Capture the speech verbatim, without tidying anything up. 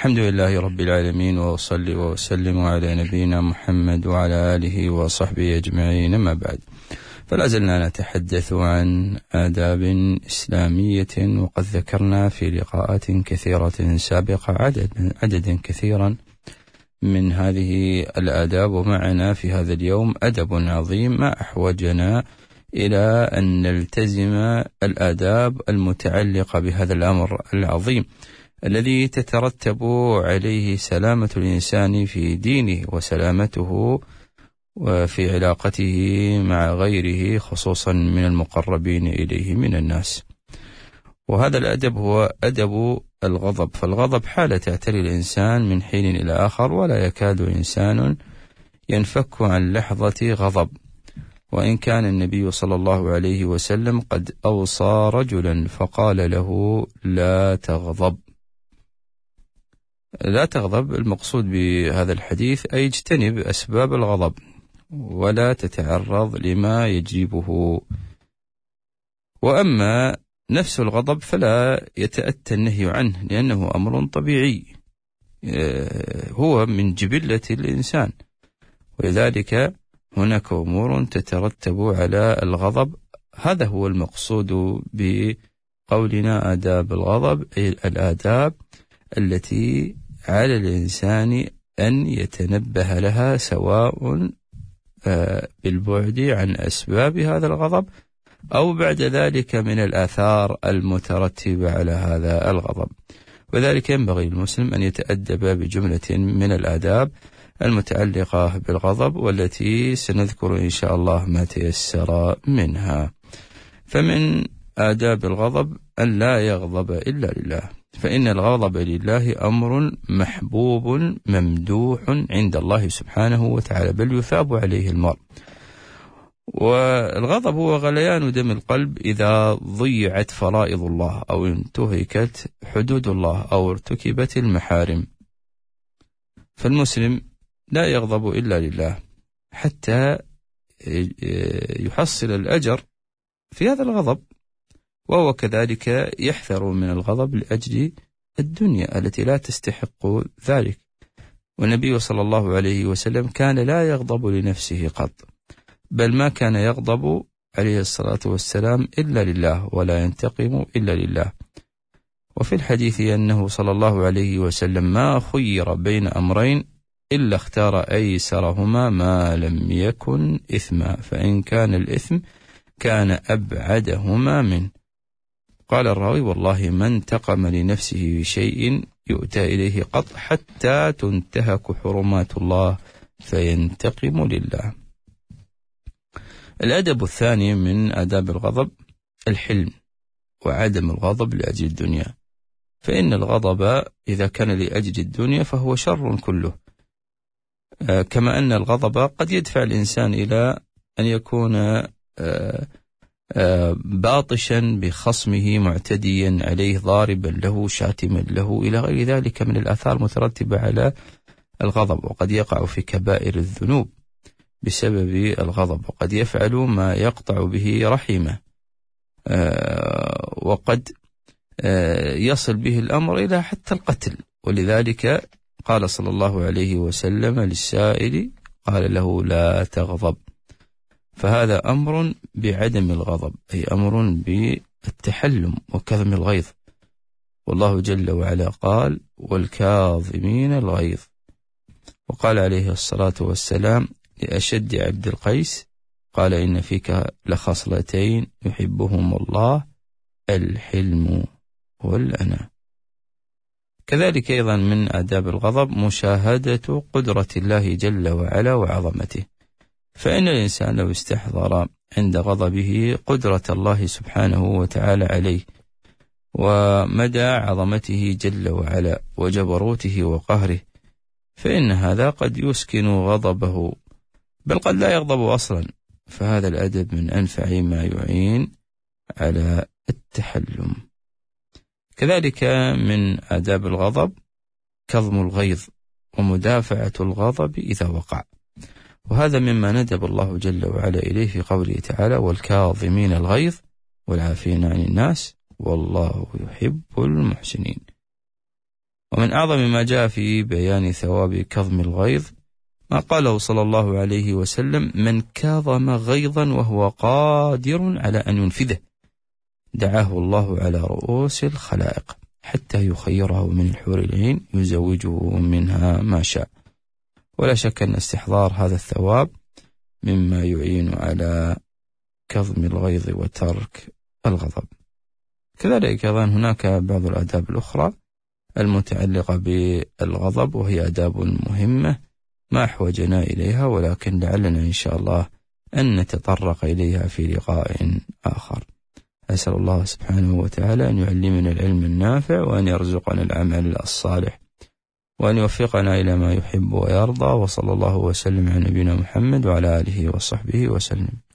الحمد لله رب العالمين، وأصلي وأسلم على نبينا محمد وعلى آله وصحبه أجمعين، ما بعد. فلا زلنا نتحدث عن آداب إسلامية، وقد ذكرنا في لقاءات كثيرة سابقة عدد عددا كثيرا من هذه الآداب، ومعنا في هذا اليوم أدب عظيم ما أحوجنا إلى أن نلتزم الآداب المتعلقة بهذا الأمر العظيم الذي تترتب عليه سلامة الإنسان في دينه وسلامته وفي علاقته مع غيره، خصوصا من المقربين إليه من الناس. وهذا الأدب هو أدب الغضب، فالغضب حالة تعتري الإنسان من حين إلى آخر، ولا يكاد إنسان ينفك عن لحظة غضب. وإن كان النبي صلى الله عليه وسلم قد أوصى رجلا فقال له: لا تغضب. لا تغضب، المقصود بهذا الحديث أي اجتنب أسباب الغضب ولا تتعرض لما يجيبه. وأما نفس الغضب فلا يتأتى النهي عنه، لأنه أمر طبيعي هو من جبلة الإنسان، ولذلك هناك أمور تترتب على الغضب. هذا هو المقصود بقولنا آداب الغضب، أي الآداب التي على الإنسان أن يتنبه لها، سواء بالبعد عن أسباب هذا الغضب أو بعد ذلك من الآثار المترتبة على هذا الغضب. وذلك ينبغي للمسلم أن يتأدب بجملة من الآداب المتعلقة بالغضب، والتي سنذكر إن شاء الله ما تيسر منها. فمن آداب الغضب أن لا يغضب إلا لله، فإن الغضب لله أمر محبوب ممدوح عند الله سبحانه وتعالى، بل يثاب عليه المرء. والغضب هو غليان دم القلب إذا ضيعت فرائض الله، أو انتهكت حدود الله، أو ارتكبت المحارم. فالمسلم لا يغضب إلا لله حتى يحصل الأجر في هذا الغضب، وهو كذلك يحذر من الغضب لأجل الدنيا التي لا تستحق ذلك. والنبي صلى الله عليه وسلم كان لا يغضب لنفسه قط، بل ما كان يغضب عليه الصلاة والسلام إلا لله، ولا ينتقم إلا لله. وفي الحديث أنه صلى الله عليه وسلم ما خير بين أمرين إلا اختار أيسرهما ما لم يكن إثما، فإن كان الإثم كان أبعدهما منه. قال الراوي: والله ما انتقم لنفسه بشيء يؤتى إليه قط حتى تنتهك حرمات الله فينتقم لله. الأدب الثاني من آداب الغضب الحلم، وعدم الغضب لأجل الدنيا، فإن الغضب إذا كان لأجل الدنيا فهو شر كله، كما أن الغضب قد يدفع الإنسان إلى أن يكون باطشا بخصمه، معتديا عليه، ضاربا له، شاتما له، إلى غير ذلك من الآثار المترتبة على الغضب. وقد يقع في كبائر الذنوب بسبب الغضب، وقد يفعل ما يقطع به رحمه، وقد يصل به الأمر إلى حتى القتل. ولذلك قال صلى الله عليه وسلم للسائل، قال له: لا تغضب. فهذا أمر بعدم الغضب، أي أمر بالتحلم وكظم الغيظ. والله جل وعلا قال: والكاظمين الغيظ. وقال عليه الصلاة والسلام لأشد عبد القيس، قال: إن فيك لخصلتين يحبهم الله، الحلم والأنا. كذلك أيضا من آداب الغضب مشاهدة قدرة الله جل وعلا وعظمته، فإن الإنسان لو استحضر عند غضبه قدرة الله سبحانه وتعالى عليه، ومدى عظمته جل وعلا وجبروته وقهره، فإن هذا قد يسكن غضبه، بل قد لا يغضب أصلا. فهذا الأدب من أنفع ما يعين على التحلم. كذلك من آداب الغضب كظم الغيظ ومدافعة الغضب إذا وقع، وهذا مما ندب الله جل وعلا إليه في قوله تعالى: والكاظمين الغيظ والعافين عن الناس والله يحب المحسنين. ومن أعظم ما جاء في بيان ثواب كظم الغيظ ما قاله صلى الله عليه وسلم: من كاظم غيظا وهو قادر على أن ينفذه دعاه الله على رؤوس الخلائق حتى يخيره من الحور العين يزوجه منها ما شاء. ولا شك أن استحضار هذا الثواب مما يعين على كظم الغيظ وترك الغضب. كذلك أيضا هناك بعض الآداب الأخرى المتعلقة بالغضب، وهي آداب مهمة ما أحوجنا إليها، ولكن لعلنا إن شاء الله أن نتطرق إليها في لقاء آخر. أسأل الله سبحانه وتعالى أن يعلمنا العلم النافع، وأن يرزقنا العمل الصالح، وأن يوفقنا إلى ما يحب ويرضى. وصلى الله وسلم على نبينا محمد وعلى آله وصحبه وسلم.